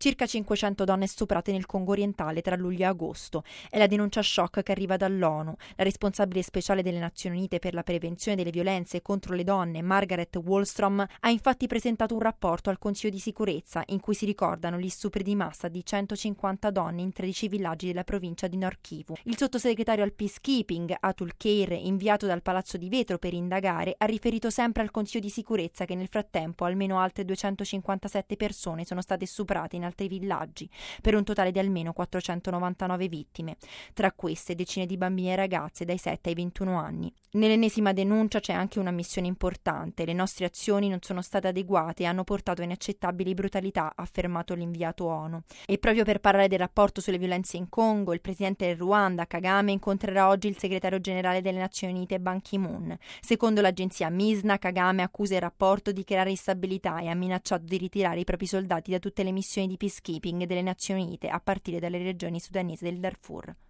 Circa 500 donne stuprate nel Congo orientale tra luglio e agosto. È la denuncia shock che arriva dall'ONU. La responsabile speciale delle Nazioni Unite per la prevenzione delle violenze contro le donne, Margaret Wallstrom, ha infatti presentato un rapporto al Consiglio di sicurezza in cui si ricordano gli stupri di massa di 150 donne in 13 villaggi della provincia di Nord Kivu. Il sottosegretario al peacekeeping, Atul Keir, inviato dal Palazzo di Vetro per indagare, ha riferito sempre al Consiglio di sicurezza che nel frattempo almeno altre 257 persone sono state stuprate in altri villaggi, per un totale di almeno 499 vittime. Tra queste decine di bambini e ragazze dai 7 ai 21 anni. Nell'ennesima denuncia c'è anche una missione importante. Le nostre azioni non sono state adeguate e hanno portato a inaccettabili brutalità, ha affermato l'inviato ONU. E proprio per parlare del rapporto sulle violenze in Congo, il presidente del Ruanda, Kagame, incontrerà oggi il segretario generale delle Nazioni Unite, Ban Ki-moon. Secondo l'agenzia MISNA, Kagame accusa il rapporto di creare instabilità e ha minacciato di ritirare i propri soldati da tutte le missioni di peacekeeping delle Nazioni Unite, a partire dalle regioni sudanesi del Darfur.